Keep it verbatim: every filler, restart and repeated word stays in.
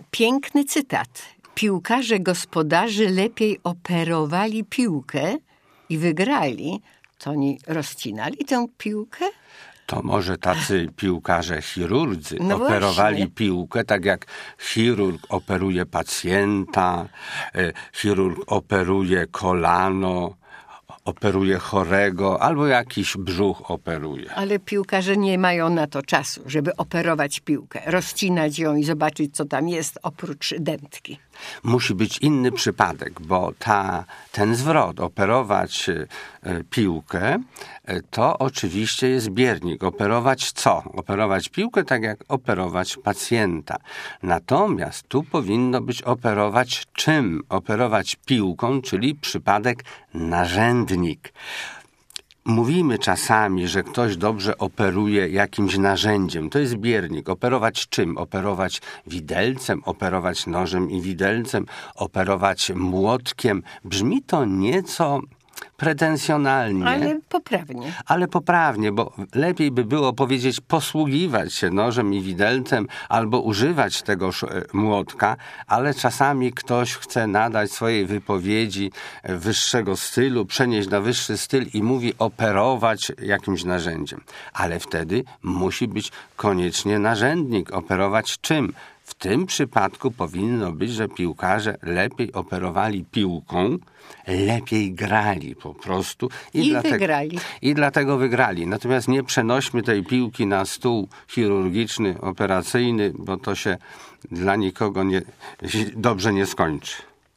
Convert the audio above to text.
piękny cytat. Piłkarze gospodarzy lepiej operowali piłkę i wygrali. To oni rozcinali tę piłkę? To może tacy piłkarze chirurdzy no operowali właśnie. piłkę, tak jak chirurg operuje pacjenta, chirurg operuje kolano, operuje chorego, albo jakiś brzuch operuje. Ale piłkarze nie mają na to czasu, żeby operować piłkę, rozcinać ją i zobaczyć, co tam jest oprócz dętki. Musi być inny przypadek, bo ta, ten zwrot, operować y, piłkę, y, to oczywiście jest biernik. Operować co? Operować piłkę tak jak operować pacjenta. Natomiast tu powinno być operować czym? Operować piłką, czyli przypadek narzędnik. Mówimy czasami, że ktoś dobrze operuje jakimś narzędziem. To jest biernik. Operować czym? Operować widelcem, operować nożem i widelcem, operować młotkiem. Brzmi to nieco pretensjonalnie. Ale poprawnie. Ale poprawnie, bo lepiej by było powiedzieć posługiwać się nożem i widelcem albo używać tegoż młotka, ale czasami ktoś chce nadać swojej wypowiedzi wyższego stylu, przenieść na wyższy styl i mówi operować jakimś narzędziem. Ale wtedy musi być koniecznie narzędnik. Operować czym? W tym przypadku powinno być, że piłkarze lepiej operowali piłką, lepiej grali po prostu. I, I dlatego, wygrali. I dlatego wygrali. Natomiast nie przenośmy tej piłki na stół chirurgiczny, operacyjny, bo to się dla nikogo nie, dobrze nie skończy.